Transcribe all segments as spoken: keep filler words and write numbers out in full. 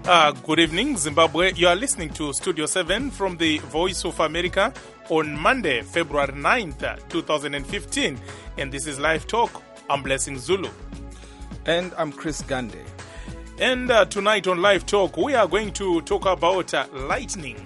Uh, good evening, Zimbabwe. You are listening to Studio seven from the Voice of America on Monday, February ninth, twenty fifteen. And this is Live Talk. I'm Blessing Zulu. And I'm Chris Gande. And uh, tonight on Live Talk, we are going to talk about uh, lightning.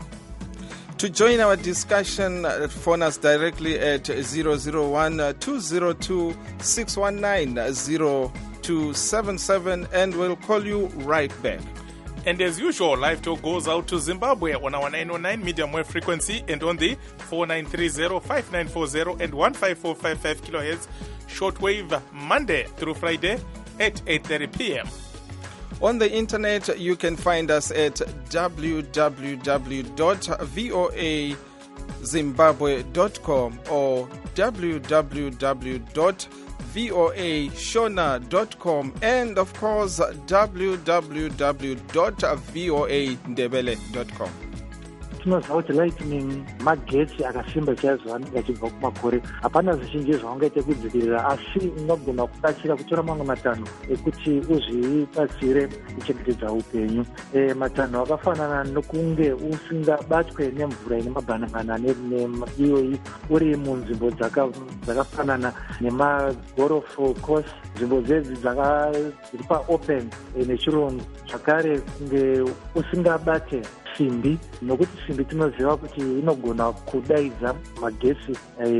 To join our discussion, uh, phone us directly at zero zero one, two zero two, six one nine, zero two seven seven, and we'll call you right back. And as usual, Live Talk goes out to Zimbabwe on our nine oh nine medium wave frequency and on the four nine three zero, five nine four zero and one five four five five kilohertz shortwave Monday through Friday at eight thirty p.m. On the internet, you can find us at w w w dot voa zimbabwe dot com or w w w dot voa shona dot com and of course w w w dot voa ndebele dot com. Tinoziva kuti lightning magetsi akasimba chaizvo anenge achibva kumakore. Hapana zvizhinji zvaungaite kudzivirira, asi unogona kubatsira kutora mamwe matanho ekuti uzvibatsire kuchengetedza upenyu. E, matanho akafanana nokunge usingabatwe nemvura ine mabhanabhana neiyoyi uri munzvimbo dzakafanana nemagolf course, nzvimbo dzedzi dziri paopen nechirungu. Zvakare kunge usingabate simbi, nokuti simbi tinoziva kuti inogona kudaidza magesi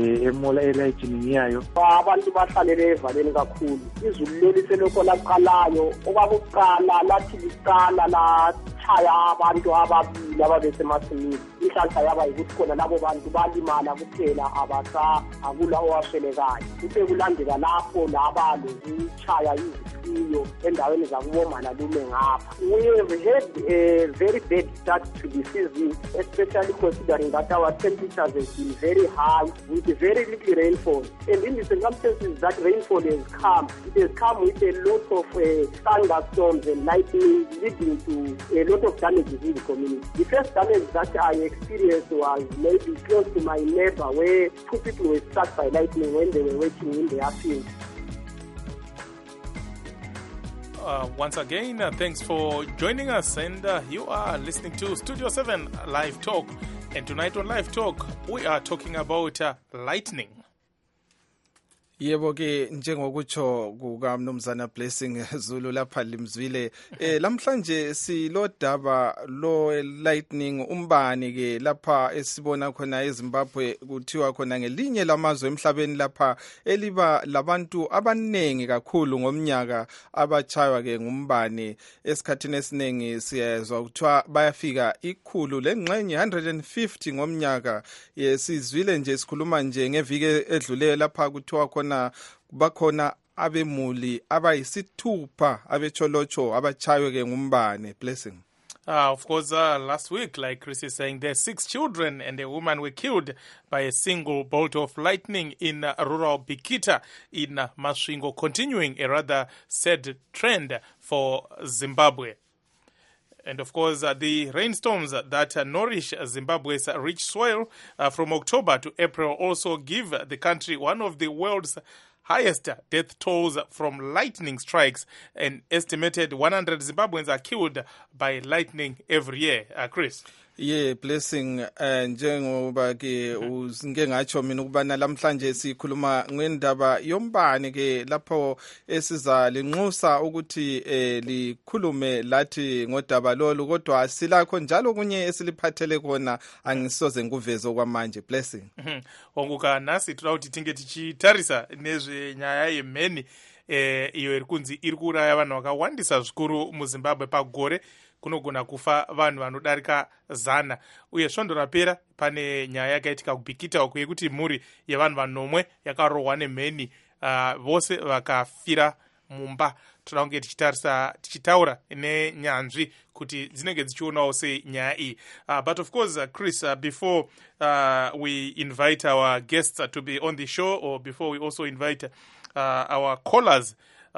elightning yayo. Abantu bahlalele evaleni kakhulu. Izulu leli selokho laqalayo, okwakuqala lathi liqala lathaya abantu ababili ababesemasimini. Inhlanhla yaba yikuthi khona labo bantu balimala kuphela, abasa akula owaswelekayo. Kuthe kulandela lapho laba lokuchaya izifiyo endaweni zakubomana lume ngapha. We have had a very bad start to the season, especially considering that our temperatures have been very high with very little rainfall. And in the circumstances that rainfall has come, it has come with a lot of uh, thunderstorms and lightning, leading to a lot of damages in the community. The first damage that I experienced was maybe close to my neighbor, where two people were struck by lightning when they were working in their field. Uh, once again, uh, thanks for joining us, and uh, you are listening to Studio seven Live Talk. And tonight on Live Talk, we are talking about uh, lightning. Yebo ke njengokutsho kukaMnumzana Blessing Zulu lapha limzwile eh lamhlanje silodaba lo lightning umbane ke lapha esibona khona eZimbabwe kuthiwa khona ngelinye lamazwe emhlabeni lapha eliba labantu abanengi kakhulu ngomnyaka abachaywa ke ngumbane. Esikhathini esiningi siyezwa kuthiwa bayafika ikhulu lengxenye one hundred fifty ngomnyaka. Yesizwile nje sikhuluma nje ngeviki edluleyo lapha kuthiwa khona bakhona abemuli abayisithupha abecholocho abachaywe ke ngumbane. Blessing. Uh, of course, uh, last week, like Chris is saying, there's six children and a woman were killed by a single bolt of lightning in uh, rural Bikita in uh, Masvingo, continuing a rather sad trend for Zimbabwe. And of course, uh, the rainstorms that uh, nourish Zimbabwe's rich soil uh, from October to April also give the country one of the world's highest death tolls from lightning strikes. An estimated one hundred Zimbabweans are killed by lightning every year. Uh, Chris? Yeah, Blessing njengoba ke ngike ngatsho mina ukubana lamhlanje sikhuluma ngendaba yombane ke lapho esiza linxusa ukuthi eh likhulume lathi ngodaba lolu, kodwa silakho njalo kunye esiliphathele khona angisoze nguveze kwamanje. Blessing. Onguka nasi trawuthi tinge tichitarisa nezve nyaya yemheni eh iyo irikunzi iri kuuraya vanhu vakawandisa zvikuru muZimbabwe pagore. Kunogona kufa vanhu vanodarika zana. Uye svondo rapera pane nyaya yakaitika kuBikita uko yekuti mhuri yevanhu vanomwe yakarohwa nemheni, uh, vose vakafira mumba. Toda kunge tichitarisa tichitaura nenyanzvi kuti dzinenge dzichionawo sei nyaya iyi. Uh, but of course, uh, Chris, uh, before uh, we invite our guests uh, to be on the show, or before we also invite uh, our callers,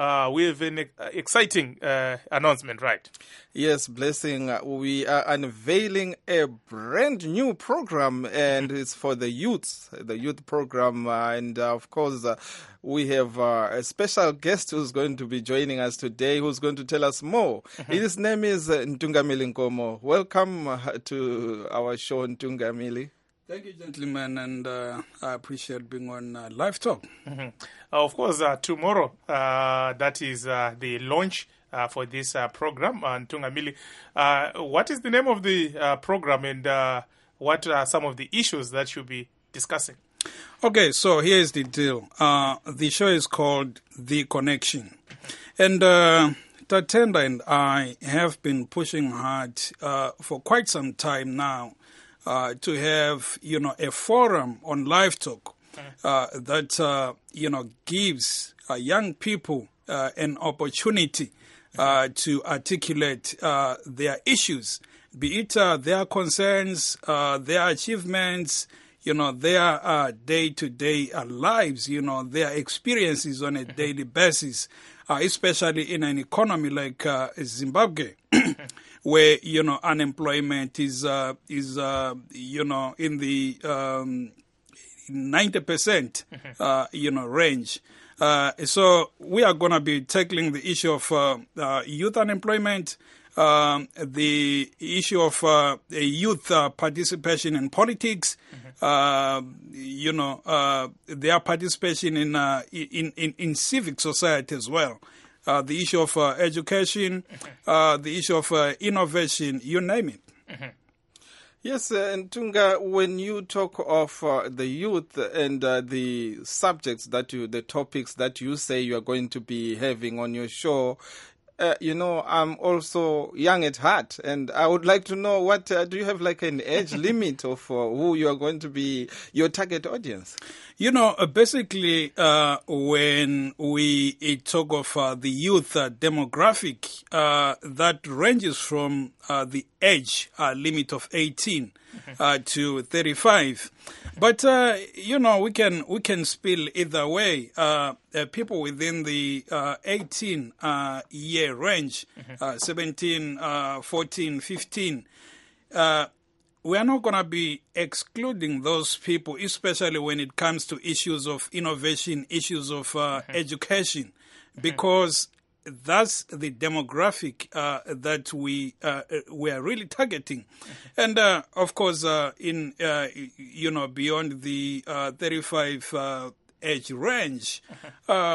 uh, we have an uh, exciting uh, announcement, right? Yes, Blessing. Uh, we are unveiling a brand new program, and it's for the youth, the youth program. Uh, and uh, of course, uh, we have uh, a special guest who's going to be joining us today, who's going to tell us more. Mm-hmm. His name is uh, Ntungamili Nkomo. Welcome uh, to our show, Ntungamili. Thank you, gentlemen, and uh, I appreciate being on uh, Live Talk. Mm-hmm. Uh, of course, uh, tomorrow, uh, that is uh, the launch uh, for this uh, program. Uh, Ntungamili, uh, what is the name of the uh, program, and uh, what are some of the issues that you'll be discussing? Okay, so here's the deal. Uh, the show is called The Connection. And uh, Tatenda and I have been pushing hard uh, for quite some time now uh, to have, you know, a forum on Live Talk uh, that, uh, you know, gives uh, young people uh, an opportunity uh, to articulate uh, their issues, be it uh, their concerns, uh, their achievements, you know, their uh, day-to-day uh, lives, you know, their experiences on a daily basis, uh, especially in an economy like uh, Zimbabwe, where, you know, unemployment is, uh, is uh, you know, in the um, ninety percent, uh, you know, range. Uh, so we are going to be tackling the issue of uh, uh, youth unemployment, Um, the issue of uh, youth uh, participation in politics, mm-hmm. uh, you know, uh, their participation in, uh, in in in civic society as well. Uh, the issue of uh, education, mm-hmm. uh, the issue of uh, innovation, you name it. Mm-hmm. Yes, uh, Ntunga, when you talk of uh, the youth and uh, the subjects that you, the topics that you say you are going to be having on your show, Uh, you know, I'm also young at heart, and I would like to know what, uh, do you have like an age limit of uh, who you are going to be, your target audience? You know, uh, basically, uh, when we uh, talk of uh, the youth uh, demographic, uh, that ranges from uh, the age uh, limit of eighteen uh, to thirty-five. But, uh, you know, we can we can spill either way. Uh, uh, people within the uh, eighteen uh, year range, mm-hmm. uh, seventeen, uh, fourteen, fifteen, uh, we are not going to be excluding those people, especially when it comes to issues of innovation, issues of uh, mm-hmm. education, because that's the demographic uh, that we uh, we are really targeting, mm-hmm. and uh, of course, uh, in uh, you know, beyond the uh, thirty-five uh, age range, mm-hmm. uh,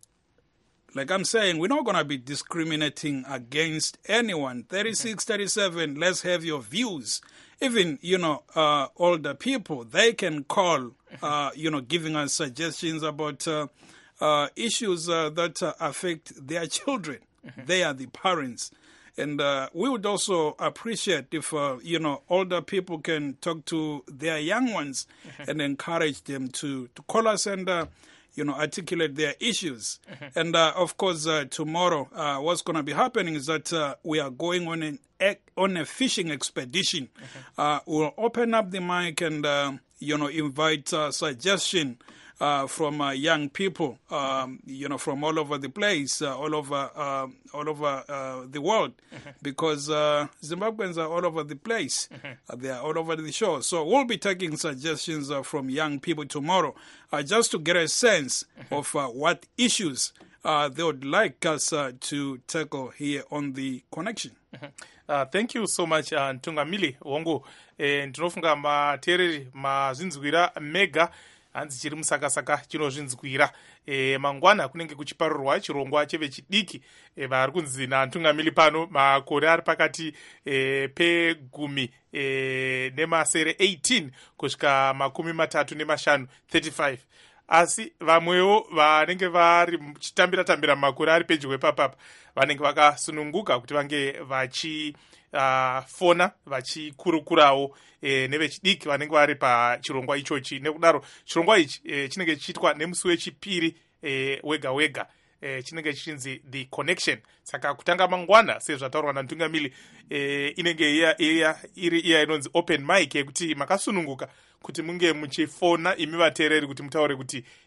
like I'm saying, we're not going to be discriminating against anyone. thirty-six, mm-hmm. thirty-seven, let's have your views. Even, you know, uh, older people, they can call, uh, you know, giving us suggestions about uh, uh, issues uh, that uh, affect their children. Mm-hmm. They are the parents. And uh, we would also appreciate if, uh, you know, older people can talk to their young ones mm-hmm. and encourage them to, to call us and, uh, you know, articulate their issues. Mm-hmm. And, uh, of course, uh, tomorrow, uh, what's going to be happening is that uh, we are going on an on a fishing expedition. Mm-hmm. Uh, we'll open up the mic and, uh, you know, invite uh, suggestion uh, from uh, young people, um, you know, from all over the place, uh, all over uh, all over uh, the world, mm-hmm. because uh, Zimbabweans are all over the place. Mm-hmm. Uh, they are all over the show. So we'll be taking suggestions uh, from young people tomorrow, uh, just to get a sense mm-hmm. of uh, what issues uh, they would like us uh, to tackle here on The Connection. Mm-hmm. Uh, thank you so much, uh, Ntungamili Wongo. Eh, ndinofunga matereri mazvinzwira mega hanzi chiri musakasaka chinozvinzwira. E, mangwana kunenge kuchiparurwa chirongwa chevechidiki e, vari kunzi naNtungamili pano makore ari pakati e, pegumi e, nemasere eighteen kusvika makumi matatu nemashanu thirty-five. Asi vamwewo vanenge vari chitambira tambira makore ari pedyo papapa vanenge vakasununguka kuti vange vachi uh, fona vachikurukurawo e, nevechidiki vanenge vari pachirongwa ichochi. Nekudaro chirongwa ichi e, chinenge chiitwa nemusi wechipiri e, wega wega. E, chinenge chichinzi The Connection. Saka kutanga mangwana sezvataurwa naNtungamili e, inenge iya, iya, iri iya inonzi open mic yekuti makasununguka kuti munge muchifona imi vateereri kuti mutaure kuti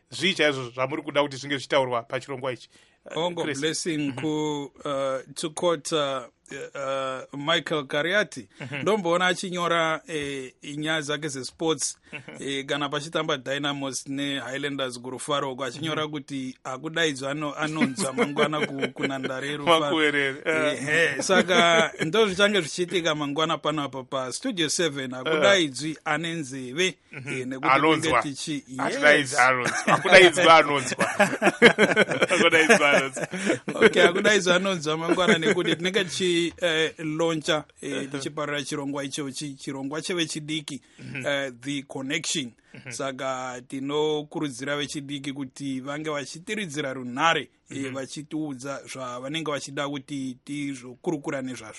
zvii chaizvo zvamuri kuda kuti zvinge zvichitaurwa pachirongwa ichi? Ongo Blessing ku uh, to quote uh, uh, Michael Kariati ndomboona achinyora eh, inyaya dzake zesports eh, kana pachitamba Dynamos neHighlanders kurufaro uko achinyora kuti akudaidzwa anonzwa mangwana kunandare rufaro eh, saka ndo zvichange zvichiitika mangwana pano apa pa Studio seven akudaidzwi ane nzeve nekuti tichi akudaidzwa anonzwa akudaidzwa okay akudaidzwa anonzwa mangwana nekuti tinenge tichi Uh, launcha uh, tichiparira chirongwa ichochi chirongwa chevechidiki uh, the connection saka tinokurudzira vechidiki kuti vange vachitiridzira runhare eh, vachitiudza zvavanenge vachida kuti tizokurukura nezvazvo.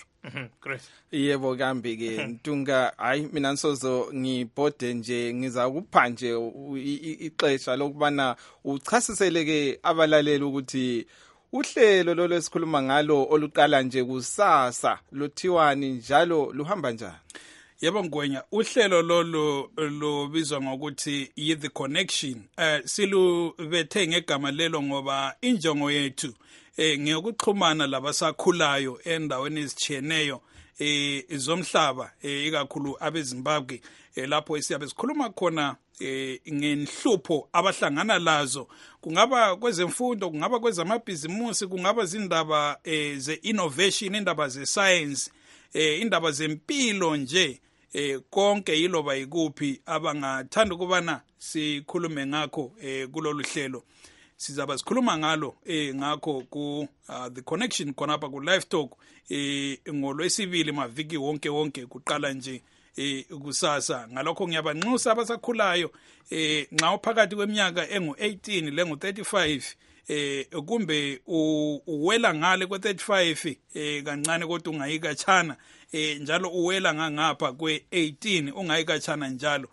Yebo kambi ke Ntunga, hayi mina ngisozo ngibhode nje ngiza kupha nje ixesha lokubana uchasisele ke abalaleli ukuthi uhlelo lo lesikhuluma ngalo oluqala nje kusasa luthiwani njalo luhamba njani? Yebo Ngwenya, uhlelo lolo lobizwa ngokuthi The Connection eh silubethe ngegama lelo ngoba injongo yethu eh ngiyokuxhumana labasakhulayo endaweni ezicheneyo eh zomhlaba eh ikakhulu abeZimbabwe eh lapho esiyabe sikhuluma khona eh ngenhlupho abahlangana lazo, kungaba kwezemfundo, kungaba kwezamabhizimusi, kungaba zindaba eh ze innovation, indaba ze science, eh indaba zempilo nje, eh konke yiloba yikuphi abangathanda ukubana sikhulume ngakho eh kulolu hlelo sizaba sikhuluma ngalo eh ngakho ku uh, The Connection khonapha ku Live Talk eh ngolwesibili maviki wonke wonke kuqala nje eh kusasa. Ngalokho ngiyabanxusa abasakhulayo eh nxa uphakathi kweminyaka engu eighteen lengu thirty-five eh kumbe uwela ngale kwe thirty-five eh kancane kodwa ungayika chana eh njalo uwela ngangapha kwe eighteen ungayika chana njalo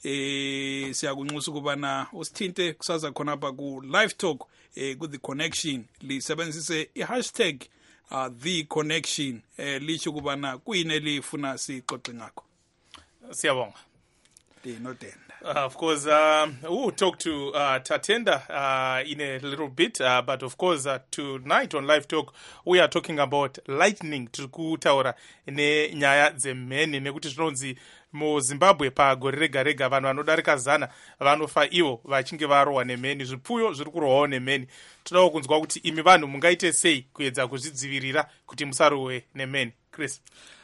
eh siyakunxusa kubana usithinte kusaza khonapha ku Live Talk eh ku The Connection lisebenzise i-hashtag uh, The Connection eh lisho kubana kuyini elifuna sixoxe ngakho. Siyabonga. Dinotenda. Uh, of course, uh, we'll talk to uh, Tatenda uh, in a little bit, uh, but of course, uh, tonight on Live Talk, we are talking about lightning tikutaura ne nyaya dzemheni nekuti zvinonzi mu Zimbabwe pa gore rega rega vanhu vanodarika zana vanofa ivo vachinge varohwa nemheni, zvipfuyo zviri kurohwawo nemheni. Todawo kunzwa kuti imi vanhu mungaite sei kuedza kuzvidzivirira kuti musarohwe nemheni. Chris.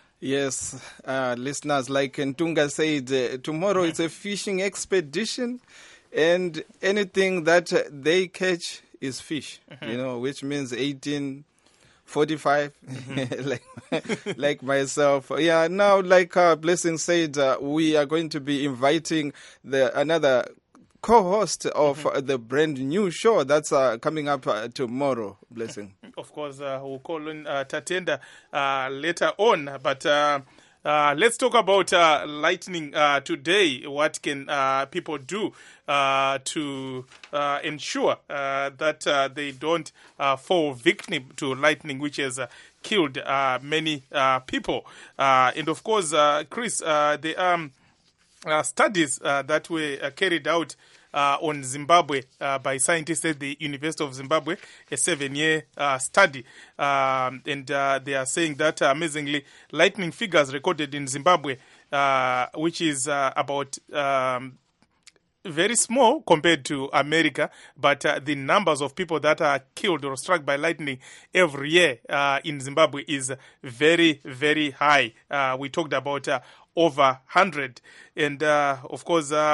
Yes, uh, listeners, like Ntunga said, uh, tomorrow it's a fishing expedition, and anything that uh, they catch is fish, mm-hmm. you know, which means eighteen forty-five, mm-hmm. like, like myself. Yeah, now, like uh, Blessing said, uh, we are going to be inviting the another co-host of mm-hmm. uh, the brand new show that's uh, coming up uh, tomorrow. Blessing. Of course, uh, we'll call on uh, Tatenda uh, later on, but uh, uh, let's talk about uh, lightning uh, today. What can uh, people do uh, to uh, ensure uh, that uh, they don't uh, fall victim to lightning, which has uh, killed uh, many uh, people? Uh, and of course, uh, Chris, uh, the um, uh, studies uh, that were uh, carried out Uh, on Zimbabwe uh, by scientists at the University of Zimbabwe, a seven-year uh, study. Um, and uh, they are saying that, uh, amazingly, lightning figures recorded in Zimbabwe, uh, which is uh, about um, very small compared to America, but uh, the numbers of people that are killed or struck by lightning every year uh, in Zimbabwe is very, very high. Uh, we talked about uh, over one hundred. And, uh, of course, uh,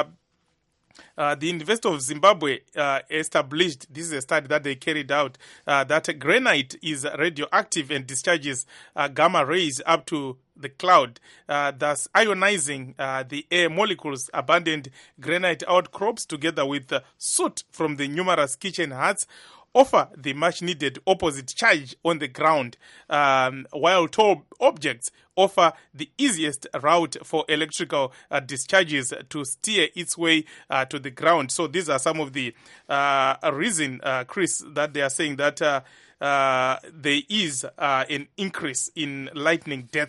Uh, the University of Zimbabwe uh, established, this is a study that they carried out, uh, that granite is radioactive and discharges uh, gamma rays up to the cloud, uh, thus ionizing uh, the air molecules. Abundant granite outcrops together with uh, soot from the numerous kitchen huts offer the much-needed opposite charge on the ground, um, while tall objects offer the easiest route for electrical uh, discharges to steer its way uh, to the ground. So these are some of the uh, reason, uh, Chris, that they are saying that uh, uh, there is uh, an increase in lightning deaths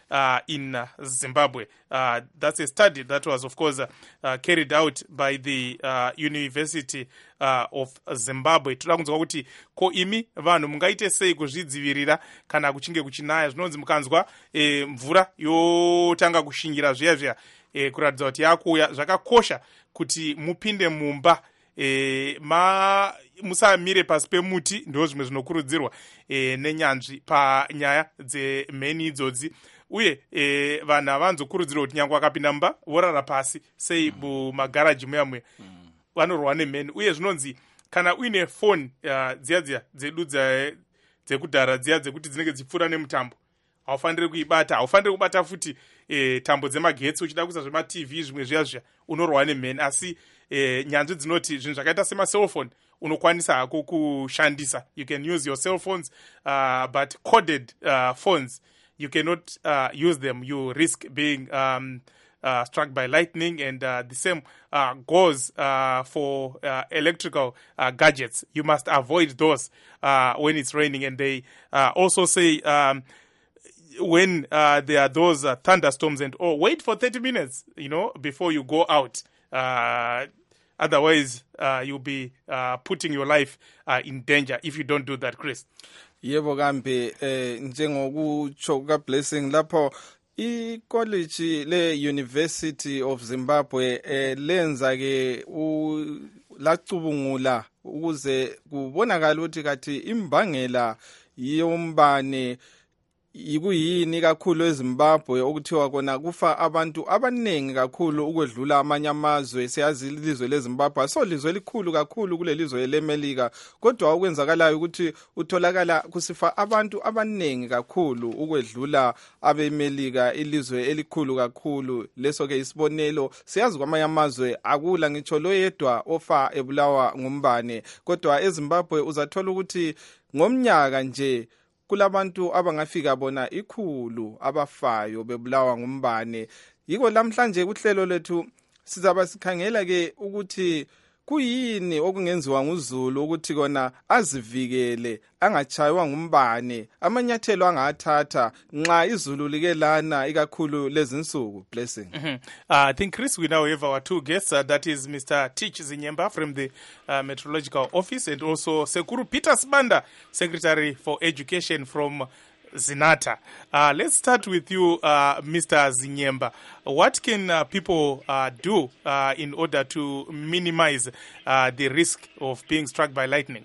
uh, in uh, Zimbabwe. Uh, that's a study that was, of course, uh, uh, carried out by the uh, University uh, of Zimbabwe. Toda kunzwa kuti ko imi vanhu mungaite sei kuzvidzivirira kana kuchinge kuchinaya. Zvinonzi mukanzwa e, mvura yotanga kushingira zviya zviya e, kuratidza kuti yakuuya, zvakakosha kuti mupinde mumba e, ma musamire pasi pemuti. Ndo zvimwe zvinokurudzirwa e, nenyanzvi panyaya dzemheni idzodzi. Uye e, vanhu havanzokurudzirwa kuti nyange vakapinda mumba vorara pasi sei mumagaraji muya muya, vanorwa nemheni. Uye zvinonzi kana uine foni uh, dziya dziya dzedu dzekudhara dziya dzekuti dzinenge dzipfuura nemutambo, haufaniri kuibata. Haufaniri kubata futi e, tambo dzemagetsi uchida kuisa zvema-T V zvimwe zviya zviya, unorwa nemheni. Asi e, nyanzvi dzinoti zvinhu zvakaita sema-cellphone unokwanisa hako kushandisa. You can use your cell phones uh, but coded uh, phones you cannot uh, use them. You risk being um, uh, struck by lightning, and uh, the same uh, goes uh, for uh, electrical uh, gadgets. You must avoid those uh, when it's raining. And they uh, also say um, when uh, there are those uh, thunderstorms and all, wait for thirty minutes, you know, before you go out. Uh, otherwise, uh, you'll be uh, putting your life uh, in danger if you don't do that, Chris. Yebo kambe eh njengokutsho ka Blessing lapho icollege le University of Zimbabwe eh lenza ke lacubungula ukuze kubonakala ukuthi kathi imbangela yombane ikuyini kakhulu eZimbabwe okuthiwa kona kufa abantu abaningi kakhulu ukwedlula amanye amazwe. Siyazi ilizwe leZimbabwe asolizwe elikhulu kakhulu kuleli lizwe leMelika, kodwa okwenzakalayo ukuthi utholakala kusifa abantu abaningi kakhulu ukwedlula abeMelika, ilizwe elikhulu kakhulu. Leso ke isibonelo, siyazi kwamanye amazwe akula ngitsho lo yedwa ofa ebulawa ngumbane, kodwa eZimbabwe uzathola ukuthi ngomnyaka nje kulabantu abangafika bona ikhulu abafayo bebulawa ngumbane. Yiko namhlanje kuhlelo lethu sizaba sikhangela ke ukuthi kuyini okungenziwa nguZulu ukuthi kona azivikele angachaywa ngumbane, amanyathelo angathatha nxa izulu like lana ikakhulu lezinsuku. Blessing. Mm-hmm. uh, I think, Chris, we now have our two guests. Uh, that is Mister Tich Zinyemba from the uh, Meteorological Office, and also Sekuru Peter Sibanda, Secretary for Education from Zinata. Uh, let's start with you, uh, Mister Zinyemba. What can uh, people uh, do uh, in order to minimize uh, the risk of being struck by lightning?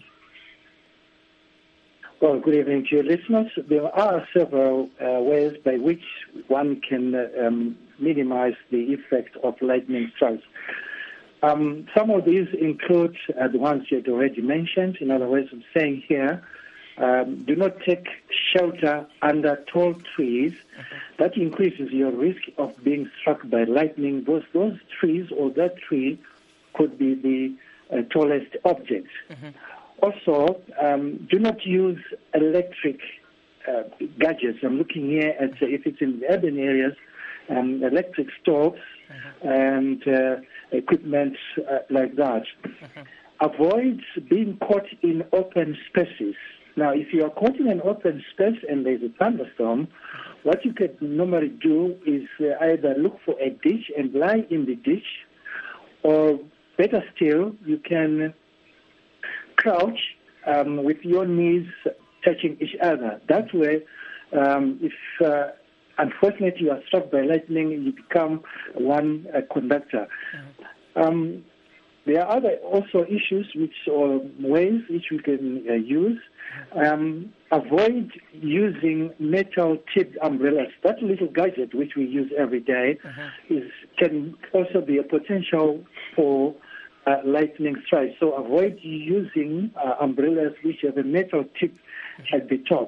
Well, good evening to your listeners. There are several uh, ways by which one can uh, um, minimize the effect of lightning strikes. Um, some of these include uh, the ones you had already mentioned. In other words, I'm saying here, Um, do not take shelter under tall trees. Mm-hmm. That increases your risk of being struck by lightning, because those trees or that tree could be the uh, tallest object. Mm-hmm. Also, um, do not use electric uh, gadgets. I'm looking here at, uh, if it's in urban areas, um, electric stoves mm-hmm. and uh, equipment uh, like that. Mm-hmm. Avoid being caught in open spaces. Now, if you are caught in an open space and there's a thunderstorm, what you could normally do is uh, either look for a ditch and lie in the ditch, or better still, you can crouch um, with your knees touching each other. That way, um, if uh, unfortunately you are struck by lightning, you become one uh, conductor. Mm-hmm. Um, there are other also issues which or ways which we can uh, use. Um, avoid using metal-tipped umbrellas. That little gadget which we use every day uh-huh. is can also be a potential for uh, lightning strikes. So avoid using uh, umbrellas which have a metal tip uh-huh. at the top.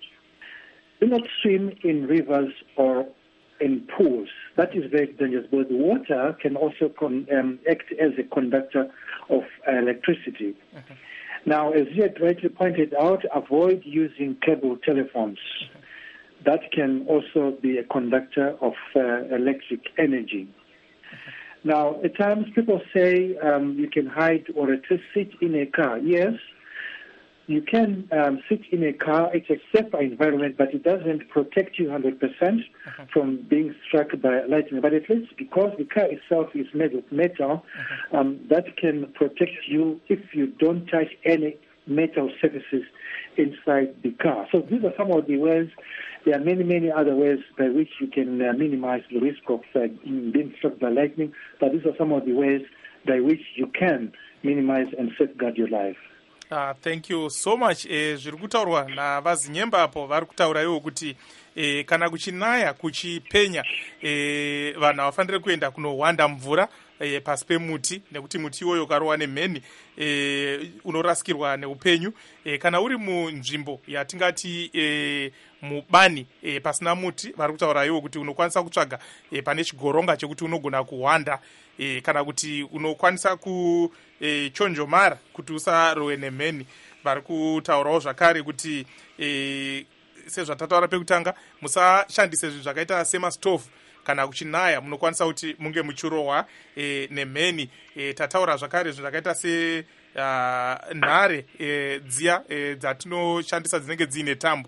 Do not swim in rivers or in pools. That is very dangerous, but the water can also con- um, act as a conductor of uh, electricity. Uh-huh. Now, as you had rightly pointed out, avoid using cable telephones. Uh-huh. That can also be a conductor of uh, electric energy. Uh-huh. Now, at times people say um, you can hide or at least sit in a car. Yes, you can um, sit in a car. It's a safer environment, but it doesn't protect you one hundred percent uh-huh. from being struck by lightning. But at least because the car itself is made of metal, uh-huh. um, that can protect you if you don't touch any metal surfaces inside the car. So these are some of the ways. There are many, many other ways by which you can uh, minimize the risk of uh, being struck by lightning, but these are some of the ways by which you can minimize and safeguard your life. Uh, thank you so much. Eh, zviri kutaurwa navazinyemba apo vari kutaura iwo kuti eh, kana kuchinaya kuchipenya eh, vanhu havafaniri kuenda kunohwanda mvura eh, pasi pemuti nekuti muti iwoyo ukarohwa nemheni eh, unorasikirwa neupenyu. Eh, kana uri munzvimbo yatingati eh, mubani eh, pasina muti, vari kutaura iwo kuti unokwanisa kutsvaga eh, pane chigoronga chekuti unogona kuhwanda eh, kana kuti unokwanisa kuchonjomara eh, kuti usarohwe nemheni. Vari kutaurawo zvakare kuti eh, sezvatataura pekutanga, musashandise zvinhu zvakaita semasitofu kana kuchinaya, munokwanisa kuti munge muchirohwa e, nemheni. E, tataura zvakare zvinhu zvakaita se uh, nhare e, dziya e, dzatinoshandisa dzinenge dziine tambo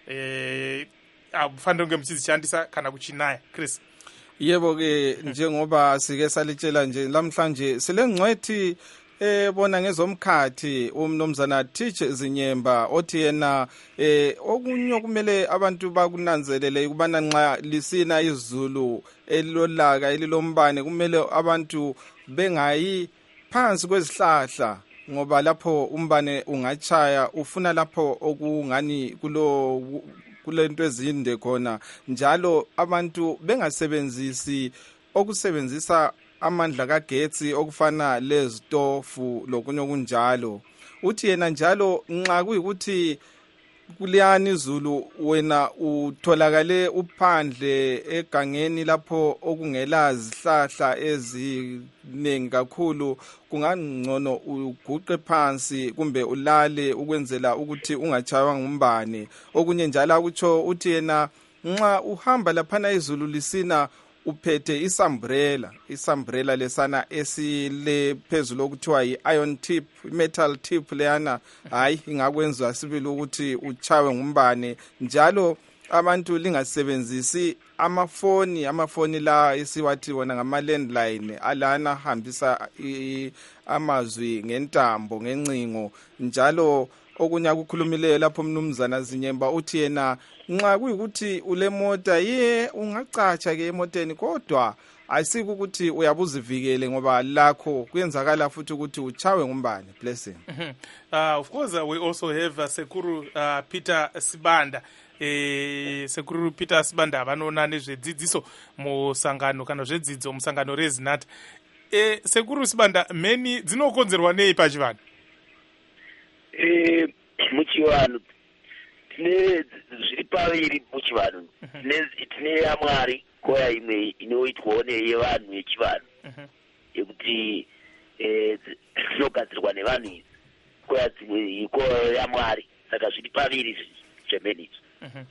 e, amufanire kunge muchizishandisa kana kuchinaya. Chris. Yebo ke njengoba sike salitshela nje lamhlanje silengcwethi ebona ngezomkhathi umnomzana Teach Zinyemba othi yena eh okunye kumele abantu bakunanzelele ukubana nxa lisina izulu elilolaka elilombane kumele abantu bengayi phansi kwezihlahla ngoba lapho umbane ungachaya ufuna lapho okungani kulo kulento ezinde khona, njalo abantu bengasebenzisi okusebenzisa amandla kagetsi okufana lezitofu lokunye okunjalo. Uthi yena njalo nxa kuyikuthi kuliyani izulu wena utholakale uphandle egangeni lapho okungela zihlahla ezinengi kakhulu, kungangcono uguqe phansi kumbe ulale ukwenzela ukuthi ungachaywa ngumbane. Okunye njalo akutsho uthi yena nxa uhamba laphana izulu lisina uphethe isumbrella, isumbrella lesana esile phezulu okuthiwa yi-iron tip, metal tip leyana, hayi ingakwenza sibili ukuthi uchawe ngumbane. Njalo abantu lingasebenzisi amafoni, amafoni la esiwathi wona ngama-landline alana hambisa amazwi ngentambo, ngencingo. Njalo okunye akukhulumileyo lapho mnumzana Zinyemba uthi yena nxa kuyikuthi ule mota ye ungacatsha ke emoteni kodwa ayisikuthi uyabuzivikele ngoba lakho kuyenzakala futhi ukuthi uchawe ngumbane. Blessing. uh, of course uh, we also have uh, Sekuru uh, Peter Sibanda. Eh, Sekuru Peter Sibanda vanona nezvedzidziso musangano kana zvedzidzo musangano rezinata. Eh, Sekuru Sibanda, mheni dzinokonzerwa nei pachivanhu? Eh, muchivanhu tine zviri paviri muchivanhu. Tine yaMwari koya imwe inoitwawo neyevanhu yechivanhu yekuti dzinogadzirwa nevanhu idzi, koya dzimwe iko yaMwari. Saka zviri paviri zvemheni idzi.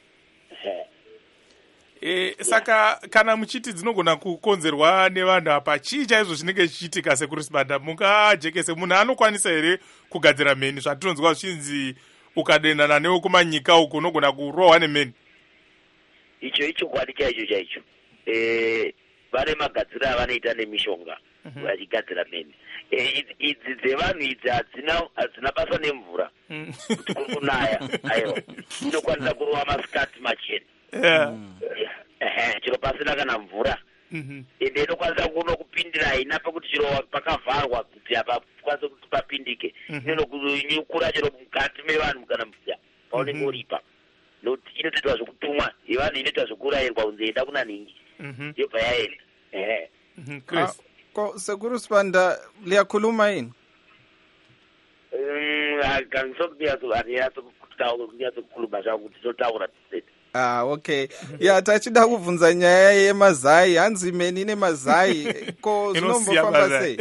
E, saka kana muchiti dzinogona kukonzerwa nevanhu apa, chii chaizvo chinenge chichiitika? Sekuru Sibanda, mungajekese munhu anokwanisa here kugadzira mheni zvatinonzwa zvichinzi ukadendana newo kumanyika uko unogona kurohwa nemheni? Icho ichokwadi chaicho chaicho. Eh, vane magadziro avanoita nemishonga vachigadzira mheni. Idzi dzevanhu idzi hadzina basa nemvura kuti kuri kunaya, aiwa inokwanisa kurohwa masikati machena. Yeah. Eh, chiro pasina kana mvura. Mhm. Ende inokwanisa kunokupindira ina pakuti chiro pakavharwa kuti apa kwanise kuti papindike. Inokura chiro mukati mevanhu kana mvura paunenge uripa. Nokuti inotoitwa zvokutumwa yevanhu, inoitwa zvokurayirwa kunzi enda kuna ningi. Yobva yaenda. Eh. Chris. Ko Sekuru Sibanda liyakhuluma yini? Mm, akangisokuyazo ariyazo kutaura kunyazo kukhuluma zvangu kuti totaura tsete. Ah, okay. Ya tachida kubvunza nyaya yemazai, hanzi mheni ine mazai ko zvinombofamba sei?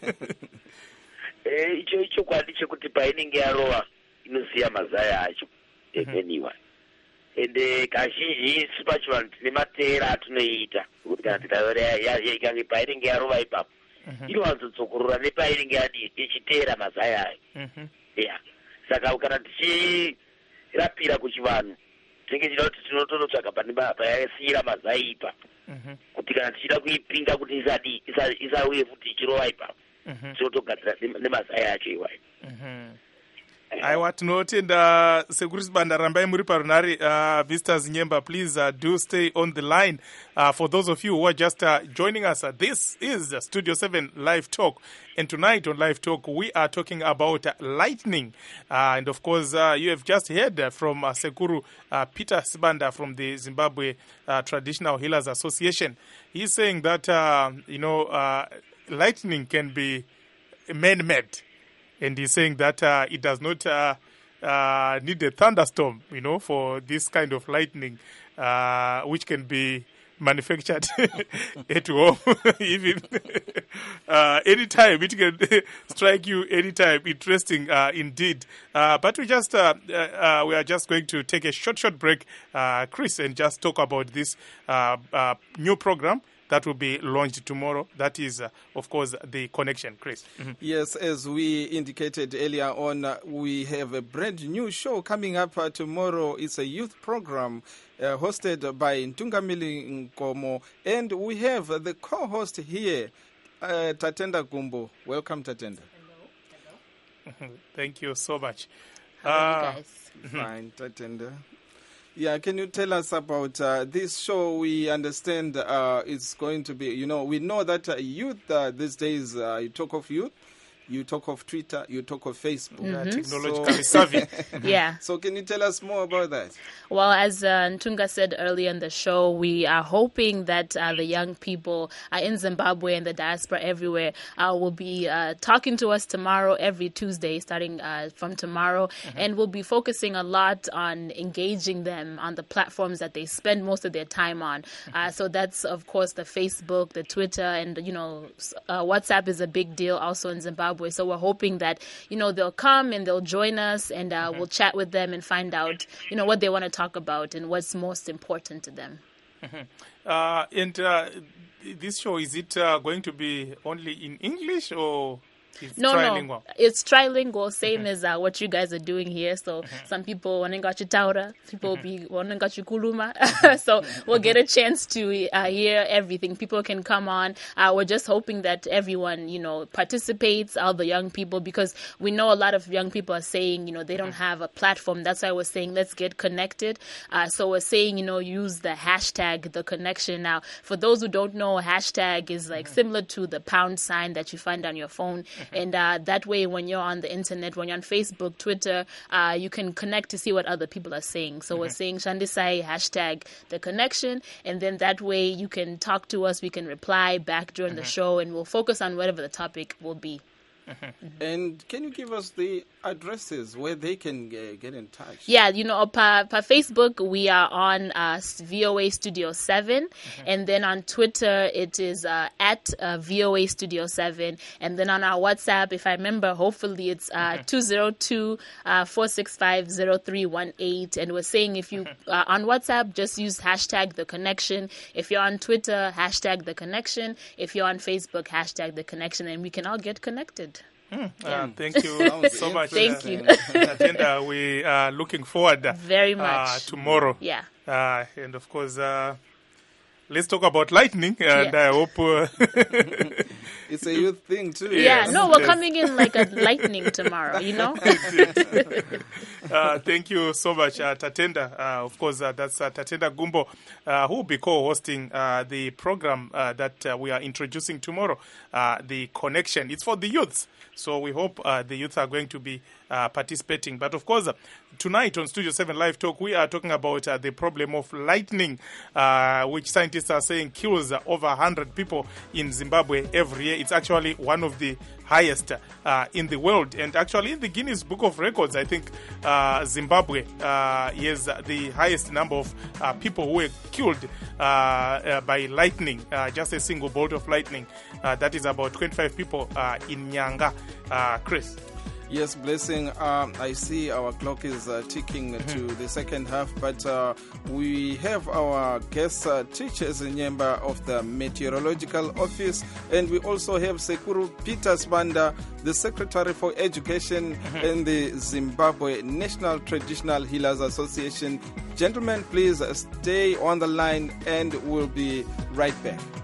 Eh, icho icho kwadi chekuti painenge yarohwa inosiya mazai acho emheniwa. Ende kazhinji isu pachivanhu tine mateera atinoita kuti kana tikakange painenge yarova ipapo inowanzotsokorora nepainenge yadii ichiteera mazai ayo. Yeah. saka kana tichirapira kuchivanhu tinenge tichida kuti tinotonotsvaga pane payasiyira mazai ipapo kuti kana tichida kuipinga kuti isadi isauye futi ichirova ipapo tinotogadzira nemazai acho iwayo. Aiwa, tinotenda Security Banda, rambai muri parunare. uh, Mister Zinyemba, please uh, do stay on the line. Uh, for those of you who are just uh, joining us, uh, this is uh, Studio seven Live Talk. And tonight on Live Talk, we are talking about uh, lightning. Uh, and of course, uh, you have just heard uh, from uh, Sekuru uh, Peter Sibanda from the Zimbabwe uh, Traditional Healers Association. He's saying that, uh, you know, uh, lightning can be man-made. And he's saying that uh, it does not uh, uh, need a thunderstorm, you know, for this kind of lightning, uh, which can be manufactured at home, even uh, anytime. It can strike you anytime. Interesting, uh, indeed. Uh, but we just uh, uh, we are just going to take a short, short break, uh, Chris, and just talk about this uh, uh, new program that will be launched tomorrow. That is, uh, of course, The Connection. Chris. Mm-hmm. Yes, as we indicated earlier on, uh, we have a brand new show coming up uh, tomorrow. It's a youth program uh, hosted by Ntungamili Nkomo. And we have uh, the co-host here, uh, Tatenda Gumbo. Welcome, Tatenda. Hello. Hello. Thank you so much. How are you guys? Fine, Tatenda. Yeah, can you tell us about uh, this show? We understand uh, it's going to be, you know, we know that uh, youth uh, these days, uh, you talk of youth, you talk of Twitter, you talk of Facebook. Mm-hmm. Uh, technologically so, savvy. Yeah. So can you tell us more about that? Well, as uh, Ntunga said earlier in the show, we are hoping that uh, the young people uh, in Zimbabwe and the diaspora everywhere uh, will be uh, talking to us tomorrow, every Tuesday, starting uh, from tomorrow. Mm-hmm. And we'll be focusing a lot on engaging them on the platforms that they spend most of their time on. Mm-hmm. Uh, so that's, of course, the Facebook, the Twitter, and, you know, uh, WhatsApp is a big deal also in Zimbabwe. So we're hoping that, you know, they'll come and they'll join us and uh, mm-hmm. we'll chat with them and find out, you know, what they want to talk about and what's most important to them. Mm-hmm. Uh, and uh, this show, is it uh, going to be only in English or it's no, trilingual? No, it's trilingual, same mm-hmm. as uh, what you guys are doing here. So mm-hmm. some people wanenga chitaura, people mm-hmm. be wanenga chikuluma. So we'll get a chance to uh, hear everything. People can come on. Uh, we're just hoping that everyone, you know, participates, all the young people, because we know a lot of young people are saying, you know, they don't have a platform. That's why we're saying let's get connected. Uh, so we're saying, you know, use the hashtag, the connection. Now, for those who don't know, hashtag is like mm-hmm. similar to the pound sign that you find on your phone. And uh, that way, when you're on the internet, when you're on Facebook, Twitter, uh, you can connect to see what other people are saying. So mm-hmm. we're saying Shandisai, hashtag the connection. And then that way you can talk to us. We can reply back during mm-hmm. the show, and we'll focus on whatever the topic will be. Mm-hmm. And can you give us the addresses where they can uh, get in touch? Yeah, you know, per, per Facebook, we are on uh, V O A Studio seven. Mm-hmm. And then on Twitter, it is uh, at uh, V O A Studio seven. And then on our WhatsApp, if I remember, hopefully it's uh, mm-hmm. two zero two, four six five, zero three one eight. And we're saying if you uh, on WhatsApp, just use hashtag the connection. If you're on Twitter, hashtag the connection. If you're on Facebook, hashtag the connection. And we can all get connected. Mm, yeah. uh, thank you so much. Thank you. Agenda, we are looking forward very much uh, tomorrow. Yeah. Uh, and of course, uh, let's talk about lightning. And yeah. I hope uh, it's a youth thing too. Yeah. Yes. No, we're yes. coming in like a lightning tomorrow. You know. uh, thank you so much, uh, Tatenda. Uh, of course, uh, that's uh, Tatenda Gumbo, uh, who will be co-hosting uh, the program uh, that uh, we are introducing tomorrow, uh, The Connection. It's for the youths. So we hope uh, the youth are going to be uh, participating. But of course, uh, tonight on Studio seven Live Talk, we are talking about uh, the problem of lightning, uh, which scientists are saying kills uh, over one hundred people in Zimbabwe every year. It's actually one of the highest uh, in the world. And actually in the Guinness Book of Records, I think uh, Zimbabwe uh, is the highest number of uh, people who were killed uh, uh, by lightning, uh, just a single bolt of lightning. Uh, that is about twenty-five people uh, in Nyanga. Uh, Chris. Yes, Blessing. Um, I see our clock is uh, ticking mm-hmm. to the second half, but uh, we have our guest uh, teachers and member of the Meteorological Office, and we also have Sekuru Peter Sibanda, the Secretary for Education mm-hmm. in the Zimbabwe National Traditional Healers Association. Gentlemen, please stay on the line, and we'll be right back.